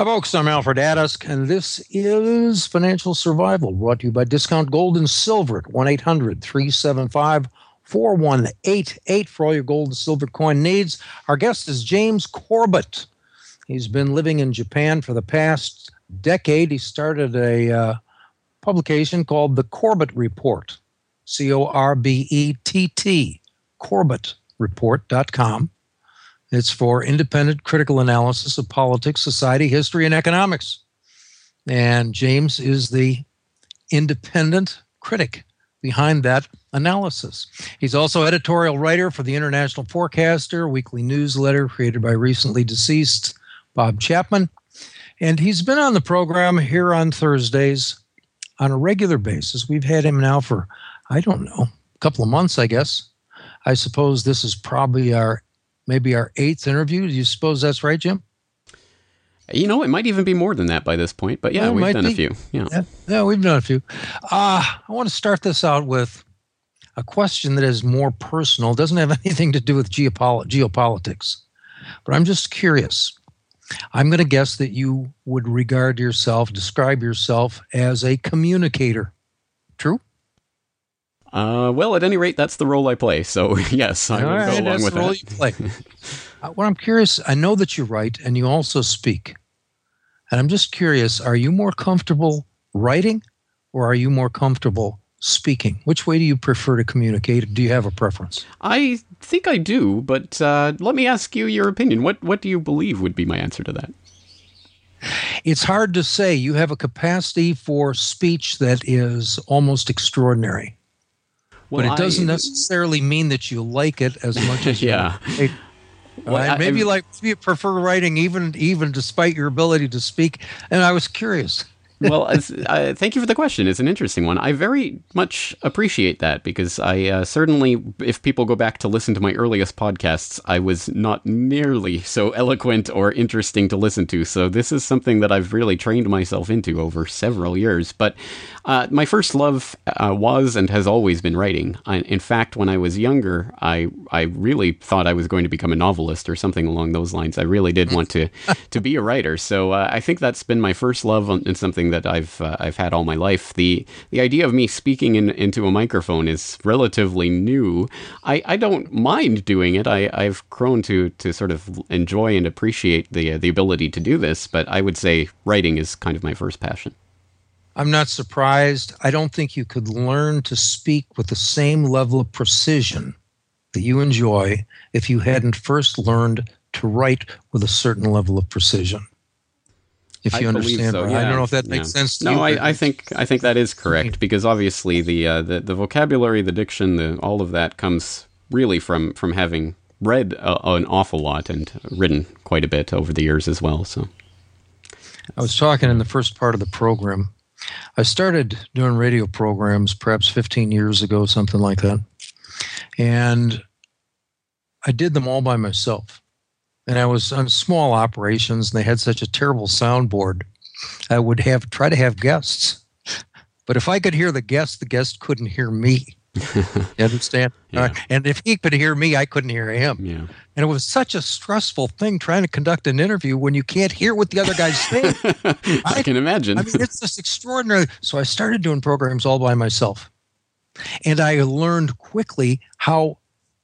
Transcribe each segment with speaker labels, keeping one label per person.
Speaker 1: Hi, folks. I'm Alfred Adask, and this is Financial Survival, brought to you by Discount Gold and Silver at 1-800-375-4188 for all your gold and silver coin needs. Our guest is James Corbett. He's been living in Japan for the past decade. He started a publication called The Corbett Report, Corbett, CorbettReport.com. It's for independent critical analysis of politics, society, history, and economics. And James is the independent critic behind that analysis. He's also editorial writer for the International Forecaster, weekly newsletter created by recently deceased Bob Chapman. And he's been on the program here on Thursdays on a regular basis. We've had him now for, a couple of months, I guess. I suppose this is probably maybe our 8th interview. Do you suppose that's right, Jim?
Speaker 2: It might even be more than that by this point. But yeah, we've done a few. Yeah,
Speaker 1: we've done a few. I want to start this out with a question that is more personal. It doesn't have anything to do with geopolitics. But I'm just curious. I'm going to guess that you would describe yourself as a communicator. True?
Speaker 2: Well, at any rate, that's the role I play. So, yes, I will go along with that. Role you play.
Speaker 1: What I'm curious, I know that you write and you also speak. And I'm just curious, are you more comfortable writing or are you more comfortable speaking? Which way do you prefer to communicate? Do you have a preference?
Speaker 2: I think I do, but let me ask you your opinion. What do you believe would be my answer to that?
Speaker 1: It's hard to say. You have a capacity for speech that is almost extraordinary. Well, but it doesn't necessarily mean that you like it as much as
Speaker 2: yeah.
Speaker 1: Maybe you prefer writing even despite your ability to speak. And I was curious.
Speaker 2: Well, thank you for the question. It's an interesting one. I very much appreciate that because I certainly, if people go back to listen to my earliest podcasts, I was not nearly so eloquent or interesting to listen to. So this is something that I've really trained myself into over several years. But my first love was and has always been writing. In fact, when I was younger, I really thought I was going to become a novelist or something along those lines. I really did want to be a writer. So I think that's been my first love and something that I've had all my life. The idea of me speaking into a microphone is relatively new. I don't mind doing it. I've grown to sort of enjoy and appreciate the ability to do this, but I would say writing is kind of my first passion.
Speaker 1: I'm not surprised. I don't think you could learn to speak with the same level of precision that you enjoy if you hadn't first learned to write with a certain level of precision. If you understand,
Speaker 2: so, yeah.
Speaker 1: I don't know if that makes sense to you.
Speaker 2: No, I think that is correct because obviously the vocabulary, the diction, all of that comes really from having read an awful lot and written quite a bit over the years as well. So,
Speaker 1: I was talking in the first part of the program. I started doing radio programs perhaps 15 years ago, something like that, and I did them all by myself. And I was on small operations, and they had such a terrible soundboard. I would try to have guests. But if I could hear the guest couldn't hear me. You understand?
Speaker 2: Yeah.
Speaker 1: And if he could hear me, I couldn't hear him.
Speaker 2: Yeah.
Speaker 1: And it was such a stressful thing trying to conduct an interview when you can't hear what the other guy's saying.
Speaker 2: I can imagine.
Speaker 1: I mean, it's just extraordinary. So I started doing programs all by myself. And I learned quickly how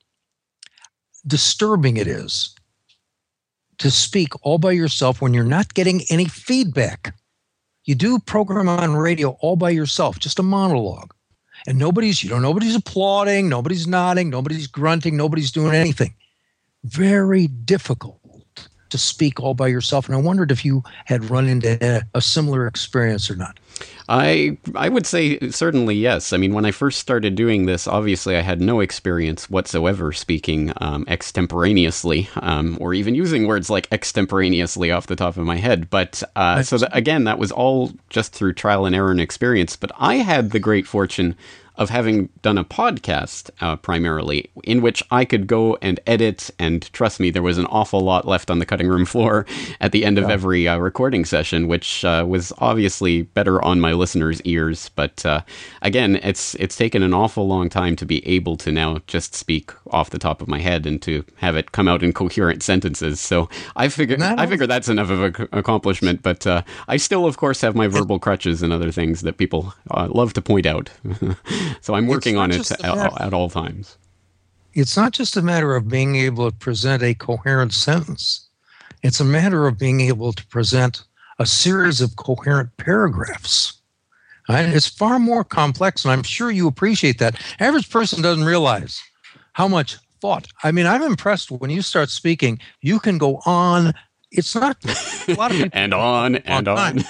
Speaker 1: disturbing it is to speak all by yourself when you're not getting any feedback. You do a program on radio all by yourself, just a monologue. And nobody's applauding, nobody's nodding, nobody's grunting, nobody's doing anything. Very difficult to speak all by yourself. And I wondered if you had run into a similar experience or not.
Speaker 2: I would say certainly yes. I mean, when I first started doing this, obviously I had no experience whatsoever speaking extemporaneously, or even using words like extemporaneously off the top of my head. But again, that was all just through trial and error and experience. But I had the great fortune of having done a podcast primarily, in which I could go and edit, and trust me, there was an awful lot left on the cutting room floor at the end of every recording session, which was obviously better on my listeners' ears. But again, it's taken an awful long time to be able to now just speak off the top of my head and to have it come out in coherent sentences. So I figure that's enough of an accomplishment. But I still, of course, have my verbal crutches and other things that people love to point out. So I'm working on it at all times.
Speaker 1: It's not just a matter of being able to present a coherent sentence. It's a matter of being able to present a series of coherent paragraphs. Right? It's far more complex, and I'm sure you appreciate that. Average person doesn't realize how much thought. I mean, I'm impressed when you start speaking, you can go on. It's not a lot of people
Speaker 2: and on and on.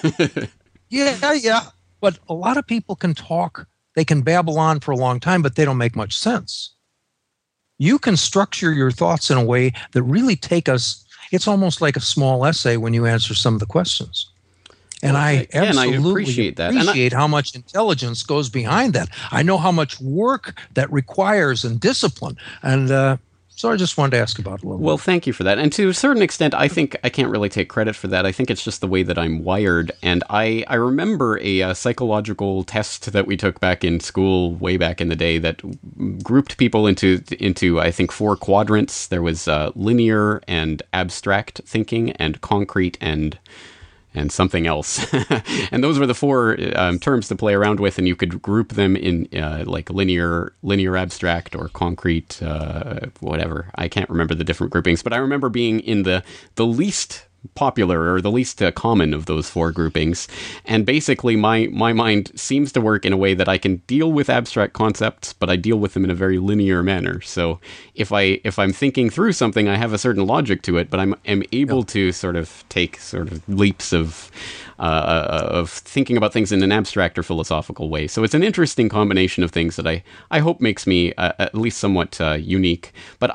Speaker 1: Yeah. But a lot of people can talk. They can babble on for a long time, but they don't make much sense. You can structure your thoughts in a way that really take us. It's almost like a small essay when you answer some of the questions. And I absolutely appreciate that. Appreciate how much intelligence goes behind that. I know how much work that requires and discipline. And so I just wanted to ask about it a little bit.
Speaker 2: Well, thank you for that. And to a certain extent, I think I can't really take credit for that. I think it's just the way that I'm wired. And I remember a psychological test that we took back in school way back in the day that grouped people into I think 4 quadrants. There was linear and abstract thinking and concrete and something else. And those were the 4 terms to play around with, and you could group them in like linear abstract or concrete, whatever. I can't remember the different groupings, but I remember being in the least popular or the least common of those 4 groupings. And basically my mind seems to work in a way that I can deal with abstract concepts, but I deal with them in a very linear manner. So if I'm thinking through something, I have a certain logic to it, but I'm able to sort of take sort of leaps of thinking about things in an abstract or philosophical way. So it's an interesting combination of things that I hope makes me at least somewhat unique. But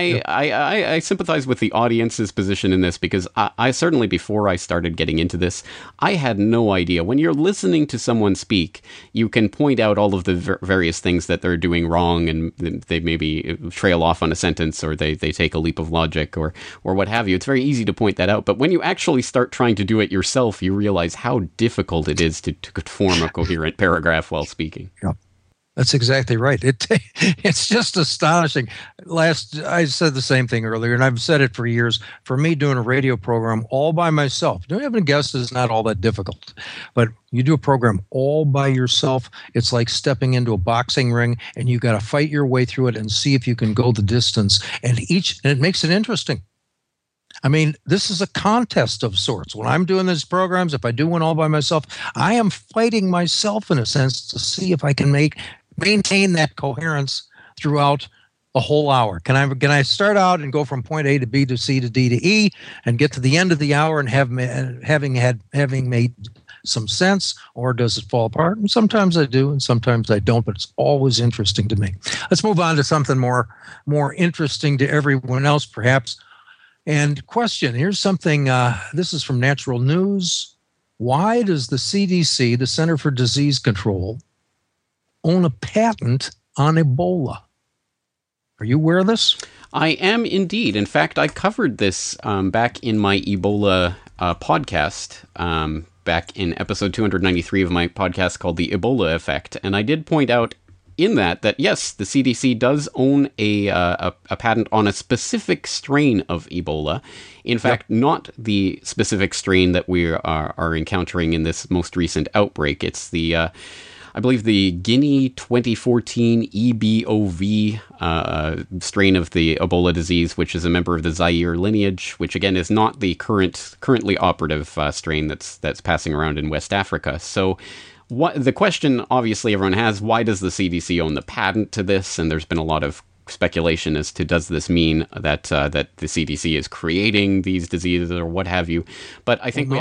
Speaker 2: I sympathize with the audience's position in this, because I certainly, before I started getting into this, I had no idea. When you're listening to someone speak, you can point out all of the various things that they're doing wrong, and they maybe trail off on a sentence, or they take a leap of logic, or what have you. It's very easy to point that out. But when you actually start trying to do it yourself, you realize how difficult it is to form a coherent paragraph while speaking.
Speaker 1: Yeah. That's exactly right. It's just astonishing. I said the same thing earlier, and I've said it for years. For me, doing a radio program all by myself, doing having guests is not all that difficult. But you do a program all by yourself, it's like stepping into a boxing ring, and you got to fight your way through it and see if you can go the distance. And it makes it interesting. I mean, this is a contest of sorts. When I'm doing these programs, if I do one all by myself, I am fighting myself in a sense to see if I can maintain that coherence throughout a whole hour. Can I start out and go from point A to B to C to D to E and get to the end of the hour and having made some sense, or does it fall apart? And sometimes I do, and sometimes I don't, but it's always interesting to me. Let's move on to something more interesting to everyone else, perhaps. And question, here's something, this is from Natural News. Why does the CDC, the Center for Disease Control, own a patent on Ebola? Are you aware of this?
Speaker 2: I am indeed. In fact, I covered this back in my Ebola podcast, back in episode 293 of my podcast called The Ebola Effect. And I did point out in that yes, the CDC does own a patent on a specific strain of Ebola. In fact, not the specific strain that we are encountering in this most recent outbreak. It's the, I believe, the Guinea 2014 EBOV strain of the Ebola disease, which is a member of the Zaire lineage, which again is not the currently operative strain that's passing around in West Africa. So the question, obviously, everyone has, why does the CDC own the patent to this? And there's been a lot of speculation as to, does this mean that the CDC is creating these diseases or what have you? But I think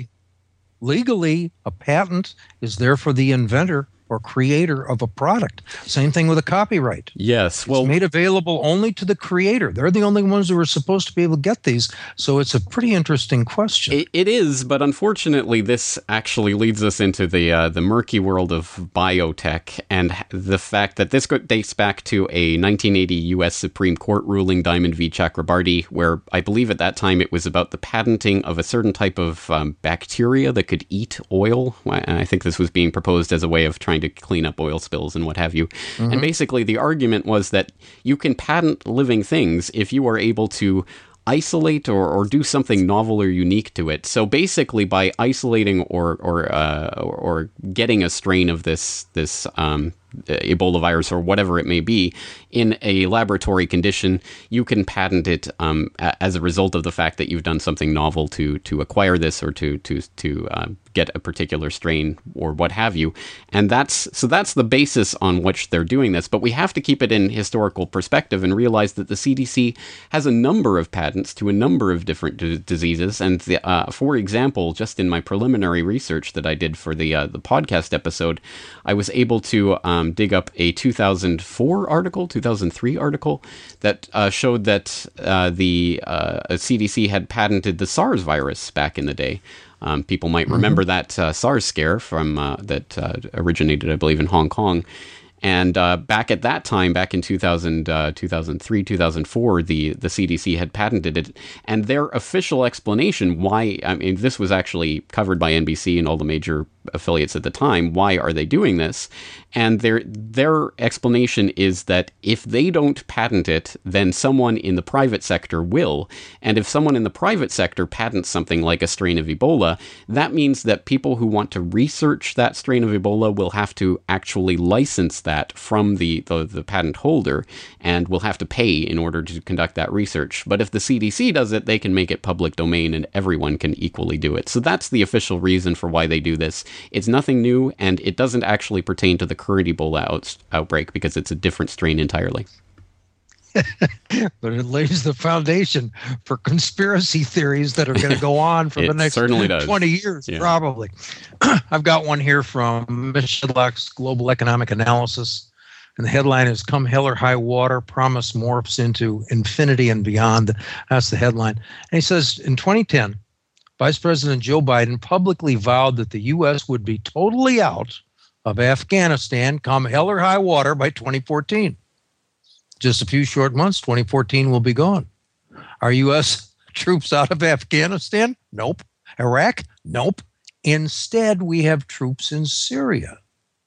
Speaker 1: legally, a patent is there for the inventor or creator of a product. Same thing with a copyright.
Speaker 2: Yes.
Speaker 1: Well, it's made available only to the creator. They're the only ones who are supposed to be able to get these. So it's a pretty interesting question.
Speaker 2: It is, but unfortunately, this actually leads us into the murky world of biotech, and the fact that this dates back to a 1980 U.S. Supreme Court ruling, Diamond v. Chakrabarty, where I believe at that time it was about the patenting of a certain type of bacteria that could eat oil. I think this was being proposed as a way of trying trying to clean up oil spills and what have you.
Speaker 1: Mm-hmm.
Speaker 2: And basically the argument was that you can patent living things if you are able to isolate or do something novel or unique to it. So basically, by isolating or getting a strain of this Ebola virus or whatever it may be in a laboratory condition, you can patent it as a result of the fact that you've done something novel to acquire this or to get a particular strain or what have you. And that's the basis on which they're doing this. But we have to keep it in historical perspective and realize that the CDC has a number of patents to a number of different diseases. And for example, just in my preliminary research that I did for the podcast episode, I was able to dig up a 2003 article that showed that the CDC had patented the SARS virus back in the day. People might remember that SARS scare from that originated, I believe, in Hong Kong. And back at that time, back in 2003, 2004, the CDC had patented it. And their official explanation why, I mean, this was actually covered by NBC and all the major affiliates at the time. Why are they doing this? And their explanation is that if they don't patent it, then someone in the private sector will. And if someone in the private sector patents something like a strain of Ebola, that means that people who want to research that strain of Ebola will have to actually license that from the patent holder and will have to pay in order to conduct that research. But if the CDC does it, they can make it public domain and everyone can equally do it. So that's the official reason for why they do this. It's nothing new, and it doesn't actually pertain to the current Ebola outbreak because it's a different strain entirely.
Speaker 1: But it lays the foundation for conspiracy theories that are going to go on for the next 20 years, yeah. Probably. I've got one here from Michelak's Global Economic Analysis, and the headline is "Come Hell or High Water, Promise Morphs into Infinity and Beyond." That's the headline. And he says, in 2010, Vice President Joe Biden publicly vowed that the U.S. would be totally out of Afghanistan, come hell or high water, by 2014. Just a few short months, 2014 will be gone. Are U.S. troops out of Afghanistan? Nope. Iraq? Nope. Instead, we have troops in Syria.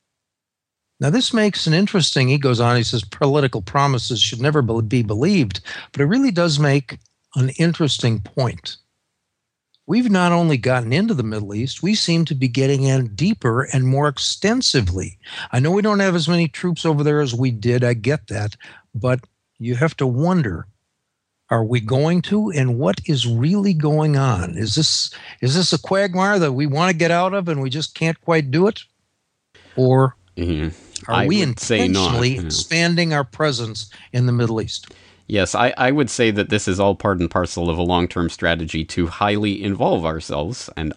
Speaker 1: Now, this makes an interesting, he goes on, he says, political promises should never be believed, but it really does make an interesting point. We've not only gotten into the Middle East, we seem to be getting in deeper and more extensively. I know we don't have as many troops over there as we did, I get that, but you have to wonder, are we going to, and what is really going on? Is this a quagmire that we want to get out of and we just can't quite do it? Or are we intentionally expanding our presence in the Middle East?
Speaker 2: Yes, I would say that this is all part and parcel of a long-term strategy to highly involve ourselves, I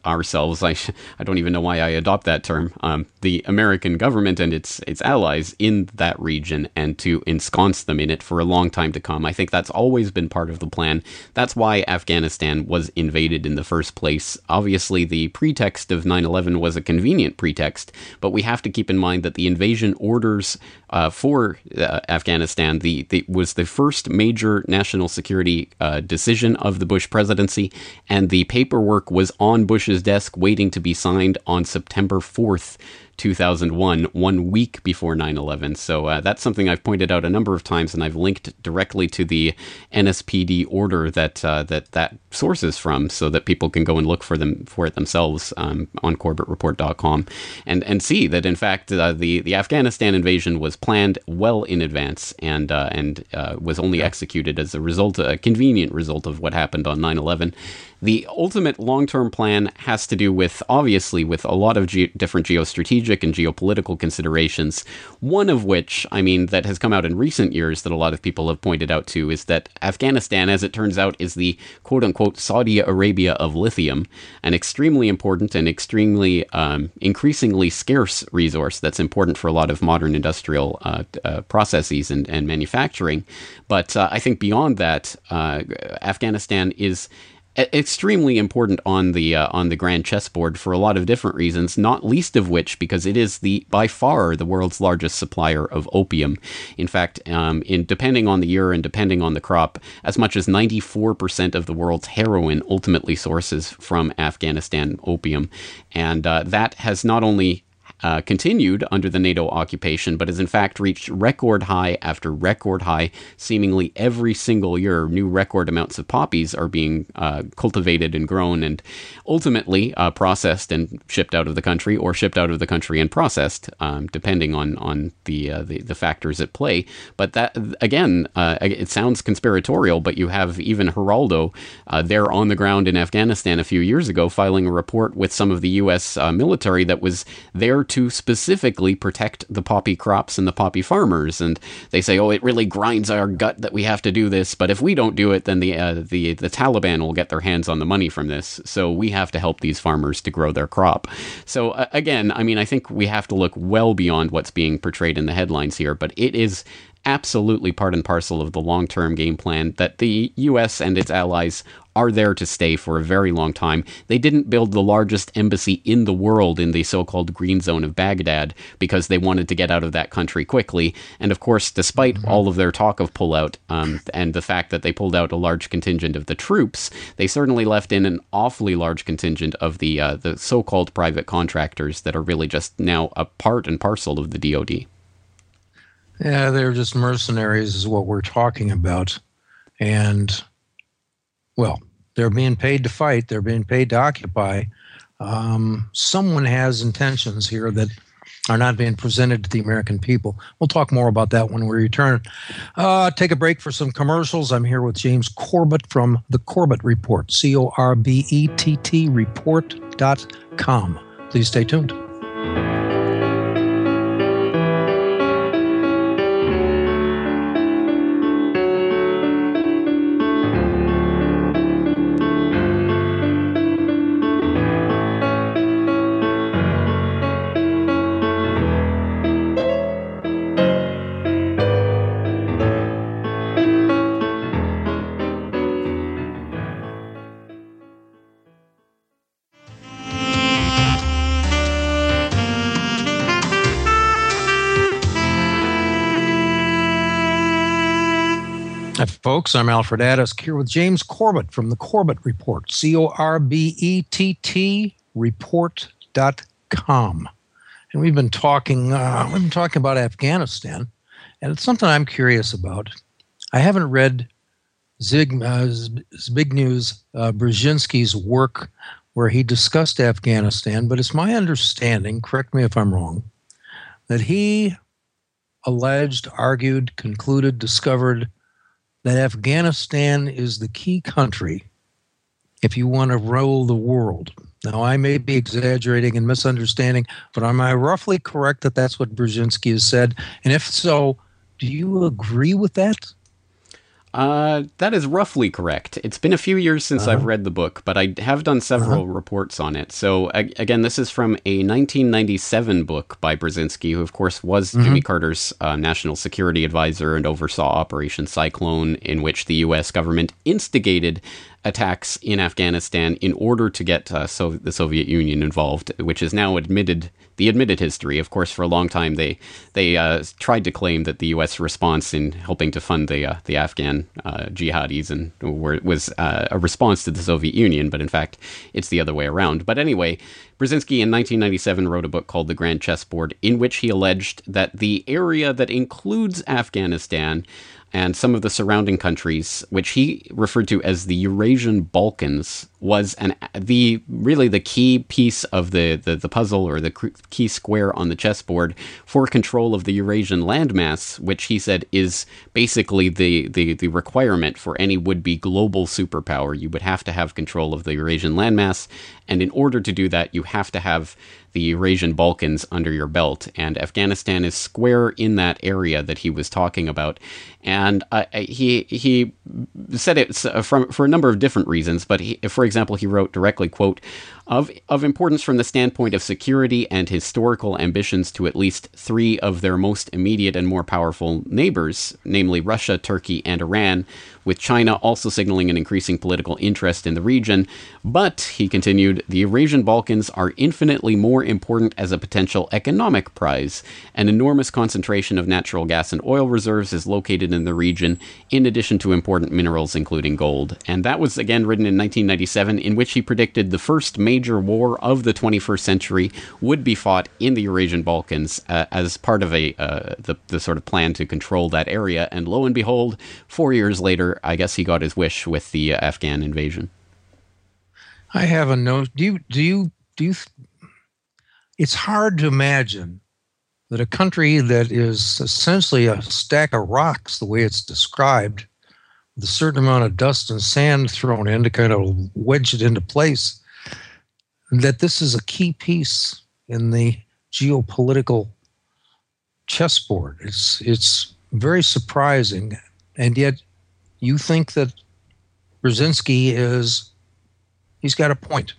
Speaker 2: don't even know why I adopt that term, the American government and its allies in that region, and to ensconce them in it for a long time to come. I think that's always been part of the plan. That's why Afghanistan was invaded in the first place. Obviously, the pretext of 9/11 was a convenient pretext, but we have to keep in mind that the invasion orders for Afghanistan was the first major national security decision of the Bush presidency, and the paperwork was on Bush's desk waiting to be signed on September 4th, 2001, 1 week before 9/11. So that's something I've pointed out a number of times, and I've linked directly to the NSPD order that sources from, so that people can go and look for it themselves on CorbettReport.com and see that in fact the Afghanistan invasion was planned well in advance and was only executed as a convenient result of what happened on 9/11. The ultimate long-term plan has to do with, obviously, with a lot of different geostrategic and geopolitical considerations, one of which, that has come out in recent years that a lot of people have pointed out to, is that Afghanistan, as it turns out, is the quote-unquote Saudi Arabia of lithium, an extremely important and extremely increasingly scarce resource that's important for a lot of modern industrial processes and manufacturing. But I think beyond that, Afghanistan is extremely important on the grand chessboard for a lot of different reasons, not least of which because it is by far the world's largest supplier of opium. In fact, depending on the year and depending on the crop, as much as 94% of the world's heroin ultimately sources from Afghanistan opium, and that has not only continued under the NATO occupation, but has in fact reached record high after record high. Seemingly every single year, new record amounts of poppies are being cultivated and grown and ultimately processed and shipped out of the country, or shipped out of the country and processed, depending on the factors at play. But that, again, it sounds conspiratorial, but you have even Geraldo there on the ground in Afghanistan a few years ago filing a report with some of the U.S. Military that was there to specifically protect the poppy crops and the poppy farmers. And they say, oh, it really grinds our gut that we have to do this, but if we don't do it, then the Taliban will get their hands on the money from this. So we have to help these farmers to grow their crop. So again, I mean, I think we have to look well beyond what's being portrayed in the headlines here, but it is absolutely part and parcel of the long-term game plan that the U.S. and its allies are there to stay for a very long time. They didn't build the largest embassy in the world in the so-called green zone of Baghdad because they wanted to get out of that country quickly. And of course, despite all of their talk of pullout and the fact that they pulled out a large contingent of the troops, they certainly left in an awfully large contingent of the so-called private contractors that are really just now a part and parcel of the DoD.
Speaker 1: Yeah, they're just mercenaries is what we're talking about. And, well, they're being paid to fight. They're being paid to occupy. Someone has intentions here that are not being presented to the American people. We'll talk more about that when we return. Take a break for some commercials. I'm here with James Corbett from The Corbett Report, CORBETT report.com. Please stay tuned. Hi, folks. I'm Alfred Addisk here with James Corbett from The Corbett Report, CORBETT report.com. And we've been talking about Afghanistan, and it's something I'm curious about. I haven't read Zbigniew Brzezinski's work where he discussed Afghanistan, but it's my understanding, correct me if I'm wrong, that he alleged, argued, concluded, discovered that Afghanistan is the key country if you want to rule the world. Now, I may be exaggerating and misunderstanding, but am I roughly correct that that's what Brzezinski has said? And if so, do you agree with that?
Speaker 2: That is roughly correct. It's been a few years since I've read the book, but I have done several reports on it. So, again, this is from a 1997 book by Brzezinski, who, of course, was Jimmy Carter's national security advisor and oversaw Operation Cyclone, in which the U.S. government instigated attacks in Afghanistan in order to get the Soviet Union involved, which is now admitted history. Of course, for a long time, they tried to claim that the U.S. response in helping to fund the Afghan jihadis was a response to the Soviet Union, but in fact, it's the other way around. But anyway, Brzezinski in 1997 wrote a book called The Grand Chessboard, in which he alleged that the area that includes Afghanistan and some of the surrounding countries, which he referred to as the Eurasian Balkans, was really the key piece of the puzzle, or the key square on the chessboard for control of the Eurasian landmass, which he said is basically the requirement for any would-be global superpower. You would have to have control of the Eurasian landmass, and in order to do that, you have to have the Eurasian Balkans under your belt, and Afghanistan is square in that area that he was talking about. And he said it for a number of different reasons, but for example, he wrote directly, quote, of importance from the standpoint of security and historical ambitions to at least three of their most immediate and more powerful neighbors, namely Russia, Turkey, and Iran, with China also signaling an increasing political interest in the region. But, he continued, the Eurasian Balkans are infinitely more important as a potential economic prize. An enormous concentration of natural gas and oil reserves is located in the region, in addition to important minerals including gold. And that was, again, written in 1997. 1947, in which he predicted the first major war of the 21st century would be fought in the Eurasian Balkans as part of the sort of plan to control that area. And lo and behold, 4 years later, I guess he got his wish with the Afghan invasion.
Speaker 1: I have a note. It's hard to imagine that a country that is essentially a stack of rocks, the way it's described, with a certain amount of dust and sand thrown in to kind of wedge it into place, that this is a key piece in the geopolitical chessboard. It's very surprising, and yet you think that Brzezinski he's got a point.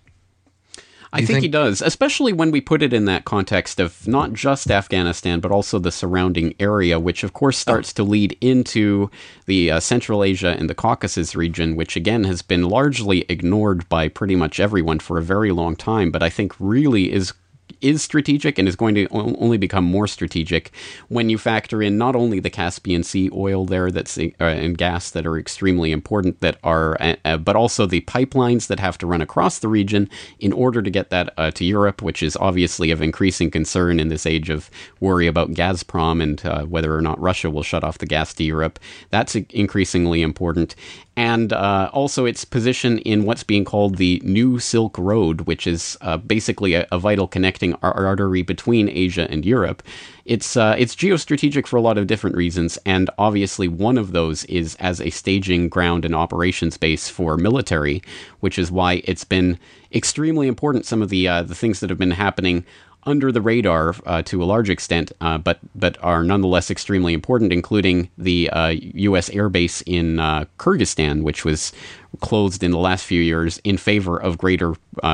Speaker 2: I think he does, especially when we put it in that context of not just Afghanistan, but also the surrounding area, which of course starts to lead into the Central Asia and the Caucasus region, which again has been largely ignored by pretty much everyone for a very long time, but I think really is strategic and is going to only become more strategic when you factor in not only the Caspian Sea oil there and gas that are extremely important but also the pipelines that have to run across the region in order to get that to Europe, which is obviously of increasing concern in this age of worry about Gazprom and whether or not Russia will shut off the gas to Europe. That's increasingly important. And also its position in what's being called the New Silk Road, which is basically a vital connecting artery between Asia and Europe. It's geostrategic for a lot of different reasons, and obviously one of those is as a staging ground and operations base for military, which is why it's been extremely important. Some of the things that have been happening under the radar to a large extent, but are nonetheless extremely important, including the U.S. airbase in Kyrgyzstan, which was closed in the last few years in favor of greater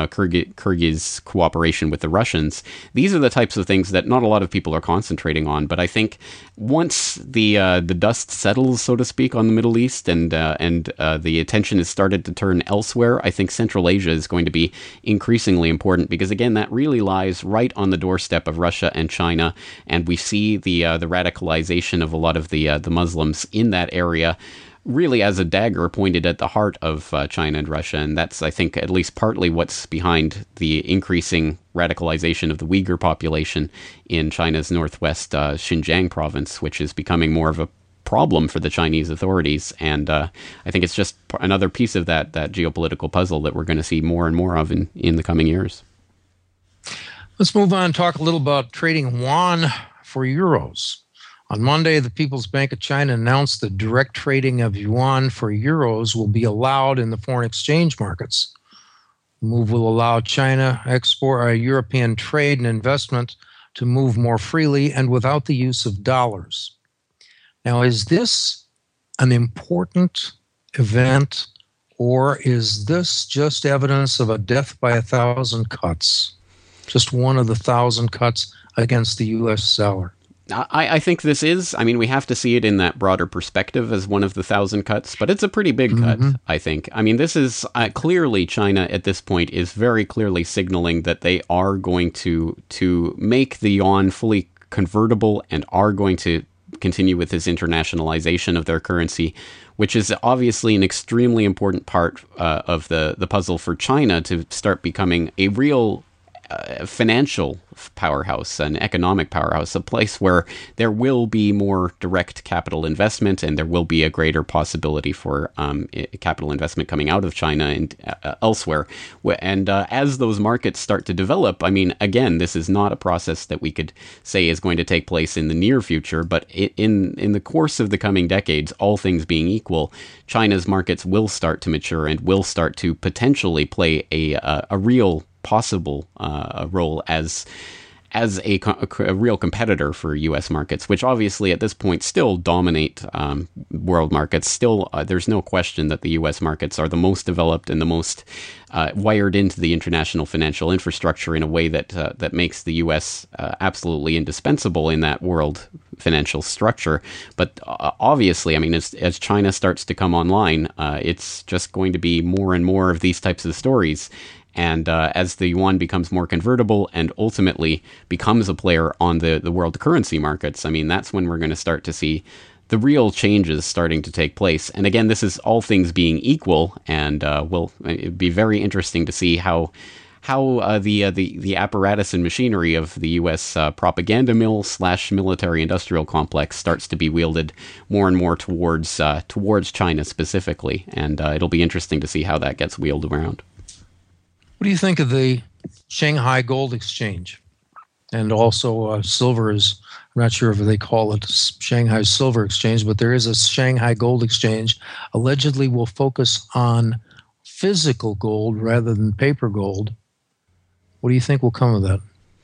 Speaker 2: Kyrgyz cooperation with the Russians. These are the types of things that not a lot of people are concentrating on, but I think once the dust settles, so to speak, on the Middle East and the attention has started to turn elsewhere, I think Central Asia is going to be increasingly important because, again, that really lies right on the doorstep of Russia and China, and we see the radicalization of a lot of the Muslims in that area really as a dagger pointed at the heart of China and Russia. And that's, I think, at least partly what's behind the increasing radicalization of the Uyghur population in China's northwest Xinjiang province, which is becoming more of a problem for the Chinese authorities. And I think it's just another piece of that geopolitical puzzle that we're going to see more and more of in the coming years.
Speaker 1: Let's move on and talk a little about trading yuan for euros. On Monday, the People's Bank of China announced that direct trading of yuan for euros will be allowed in the foreign exchange markets. The move will allow China European trade and investment to move more freely and without the use of dollars. Now, is this an important event, or is this just evidence of a death by 1,000 cuts? Just one of the 1,000 cuts against the U.S. dollar.
Speaker 2: I think this is, we have to see it in that broader perspective as one of the 1,000 cuts, but it's a pretty big cut, I think. This is clearly China at this point is very clearly signaling that they are going to make the yuan fully convertible and are going to continue with this internationalization of their currency, which is obviously an extremely important part of the puzzle for China to start becoming a real financial powerhouse, an economic powerhouse, a place where there will be more direct capital investment and there will be a greater possibility for capital investment coming out of China and elsewhere. And as those markets start to develop, again, this is not a process that we could say is going to take place in the near future, but in the course of the coming decades, all things being equal, China's markets will start to mature and will start to potentially play a real possible role as a real competitor for U.S. markets, which obviously at this point still dominate world markets. Still, there's no question that the U.S. markets are the most developed and the most wired into the international financial infrastructure in a way that makes the U.S. Absolutely indispensable in that world financial structure. But obviously, as China starts to come online, it's just going to be more and more of these types of stories. And as the yuan becomes more convertible and ultimately becomes a player on the world currency markets, that's when we're going to start to see the real changes starting to take place. And again, this is all things being equal, and it'd be very interesting to see how the apparatus and machinery of the U.S. Propaganda mill / military industrial complex starts to be wielded more and more towards China specifically, and it'll be interesting to see how that gets wheeled around.
Speaker 1: What do you think of the Shanghai Gold Exchange? And also silver is, I'm not sure if they call it Shanghai Silver Exchange, but there is a Shanghai Gold Exchange, allegedly will focus on physical gold rather than paper gold. What do you think will come of that?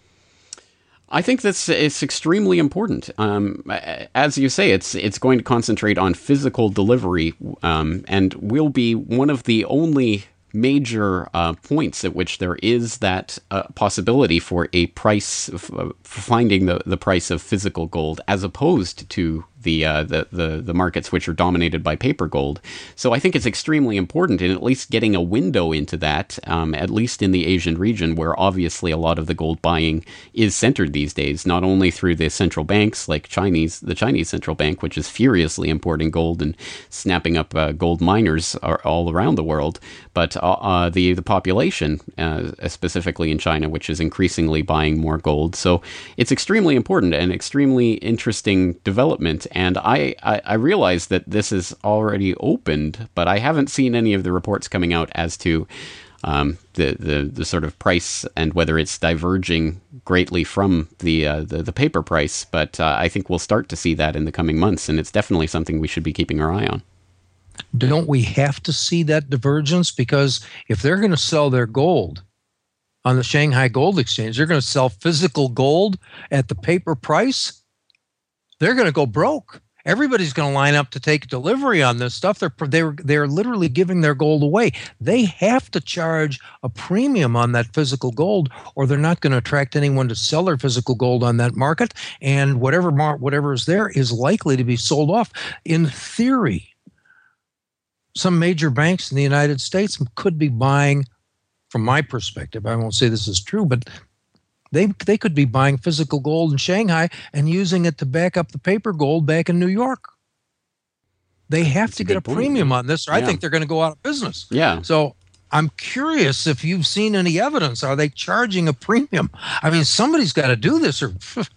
Speaker 2: I think it's extremely important. As you say, it's going to concentrate on physical delivery, and will be one of the only major points at which there is that possibility for a price, for finding the price of physical gold, as opposed to the markets which are dominated by paper gold. So I think it's extremely important in at least getting a window into that, at least in the Asian region, where obviously a lot of the gold buying is centered these days, not only through the central banks like the Chinese central bank, which is furiously importing gold and snapping up gold miners all around the world, but the population, specifically in China, which is increasingly buying more gold. So it's extremely important and extremely interesting development. And I realize that this is already opened, but I haven't seen any of the reports coming out as to the sort of price and whether it's diverging greatly from the paper price. But I think we'll start to see that in the coming months, and it's definitely something we should be keeping our eye on.
Speaker 1: Don't we have to see that divergence? Because if they're going to sell their gold on the Shanghai Gold Exchange, they're going to sell physical gold at the paper price. They're going to go broke. Everybody's going to line up to take delivery on this stuff. They're literally giving their gold away. They have to charge a premium on that physical gold, or they're not going to attract anyone to sell their physical gold on that market. And whatever is there is likely to be sold off. In theory, some major banks in the United States could be buying, from my perspective, I won't say this is true, but they could be buying physical gold in Shanghai and using it to back up the paper gold back in New York. They have to get a premium on this, or I think they're going to go out of business.
Speaker 2: Yeah.
Speaker 1: So I'm curious if you've seen any evidence. Are they charging a premium? I mean, somebody's got to do this, or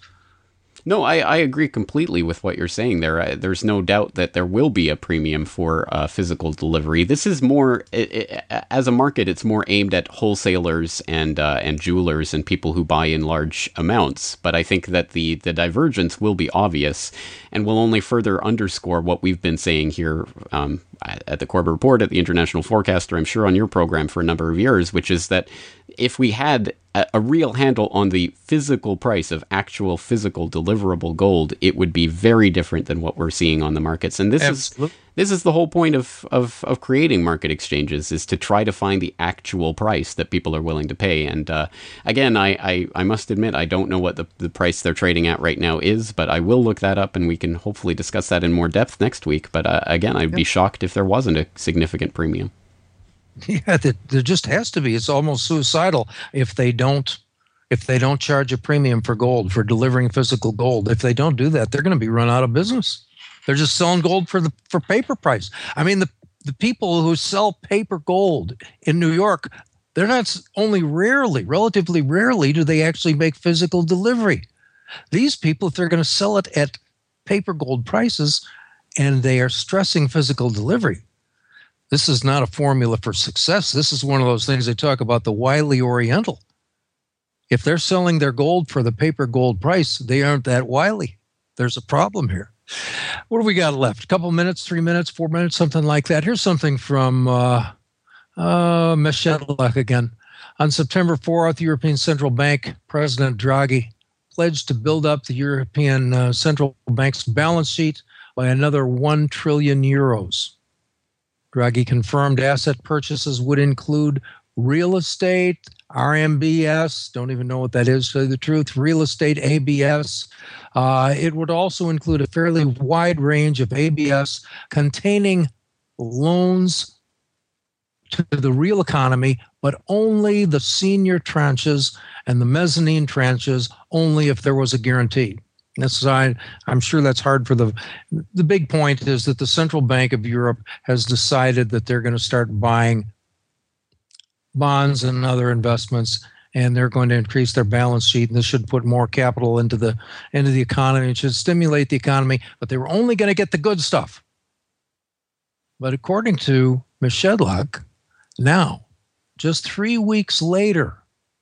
Speaker 2: No, I agree completely with what you're saying there. There's no doubt that there will be a premium for physical delivery. This is more, as a market, it's more aimed at wholesalers and jewelers and people who buy in large amounts. But I think that the divergence will be obvious and will only further underscore what we've been saying here at the Corbett Report, at the International Forecaster, I'm sure on your program for a number of years, which is that if we had a real handle on the physical price of actual physical deliverable gold, it would be very different than what we're seeing on the markets. And this is the whole point of creating market exchanges, is to try to find the actual price that people are willing to pay. And again, I must admit, I don't know what the price they're trading at right now is, but I will look that up, and we can hopefully discuss that in more depth next week. But again, I'd be shocked if there wasn't a significant premium.
Speaker 1: Yeah, there just has to be. It's almost suicidal if they don't charge a premium for gold, for delivering physical gold. If they don't do that, they're going to be run out of business. They're just selling gold for paper price. I mean, the people who sell paper gold in New York, they're not only relatively rarely do they actually make physical delivery. These people, if they're going to sell it at paper gold prices and they are stressing physical delivery, this is not a formula for success. This is one of those things they talk about, the wily Oriental. If they're selling their gold for the paper gold price, they aren't that wily. There's a problem here. What do we got left? A couple minutes, 3 minutes, 4 minutes, something like that. Here's something from Meshetlak again. On September 4th, European Central Bank President Draghi pledged to build up the European Central Bank's balance sheet by another 1 trillion euros. Draghi confirmed asset purchases would include real estate, RMBS, don't even know what that is, to tell you the truth, real estate ABS. It would also include a fairly wide range of ABS containing loans to the real economy, but only the senior tranches and the mezzanine tranches, only if there was a guarantee. I'm sure that's hard for the big point is that the Central Bank of Europe has decided that they're going to start buying bonds and other investments, and they're going to increase their balance sheet, and this should put more capital into the economy. It should stimulate the economy, but they were only going to get the good stuff. But according to Ms. Shedlock, now, just 3 weeks later,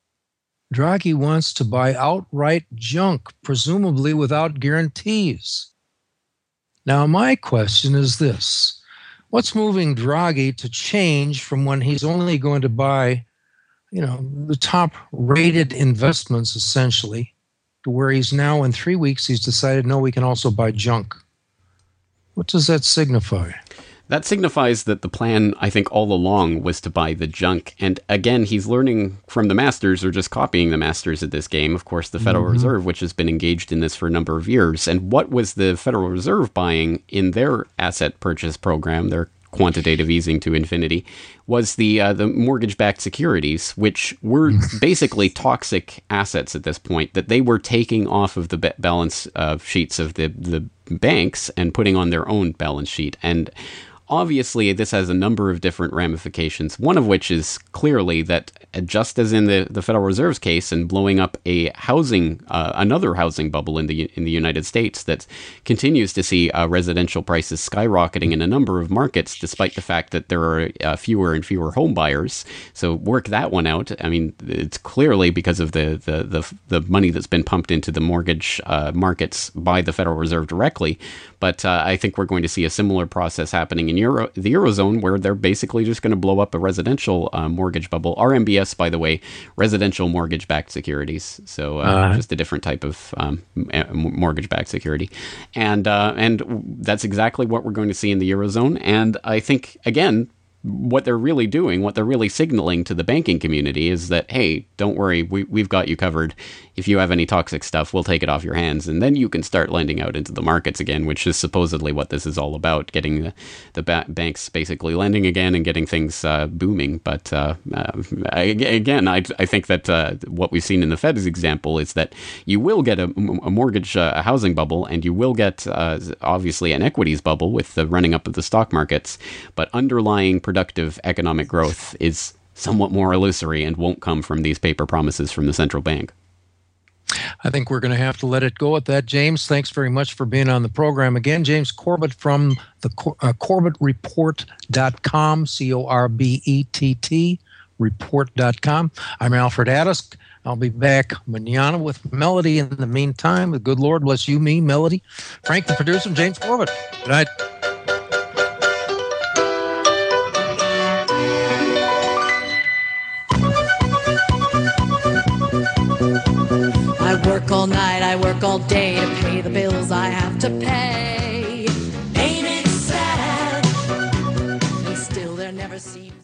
Speaker 1: Draghi wants to buy outright junk, presumably without guarantees. Now, my question is this. What's moving Draghi to change from when he's only going to buy, the top-rated investments, essentially, to where he's now in 3 weeks, he's decided, no, we can also buy junk? What does that signify?
Speaker 2: That signifies that the plan, I think, all along was to buy the junk. And again, he's learning from the masters or just copying the masters at this game. Of course, the Federal Reserve, which has been engaged in this for a number of years. And what was the Federal Reserve buying in their asset purchase program, their quantitative easing to infinity, was the mortgage-backed securities, which were basically toxic assets at this point that they were taking off of the balance sheets of the banks and putting on their own balance sheet. And obviously, this has a number of different ramifications, one of which is clearly that just as in the Federal Reserve's case and blowing up another housing bubble in the United States that continues to see residential prices skyrocketing in a number of markets, despite the fact that there are fewer and fewer home buyers. So work that one out. I mean, it's clearly because of the money that's been pumped into the mortgage markets by the Federal Reserve directly. But I think we're going to see a similar process happening in the Eurozone, where they're basically just going to blow up a residential mortgage bubble. RMBS, by the way, residential mortgage-backed securities. So just a different type of mortgage-backed security. And that's exactly what we're going to see in the Eurozone. And I think, again, what they're really doing, what they're really signaling to the banking community is that, hey, don't worry, we've got you covered. If you have any toxic stuff, we'll take it off your hands. And then you can start lending out into the markets again, which is supposedly what this is all about, getting the banks basically lending again and getting things booming. But again, I think that what we've seen in the Fed's example is that you will get a mortgage, a housing bubble, and you will get obviously an equities bubble with the running up of the stock markets. But underlying productive economic growth is somewhat more illusory and won't come from these paper promises from the central bank.
Speaker 1: I think we're going to have to let it go at that. James, thanks very much for being on the program again. James Corbett from the CorbettReport.com, CORBETT, report.com. I'm Alfred Addisk. I'll be back manana with Melody in the meantime. The good Lord bless you, me, Melody, Frank, the producer, and James Corbett. Good night.
Speaker 3: I work all night, I work all day to pay the bills I have to pay. Ain't it sad? And still there never seems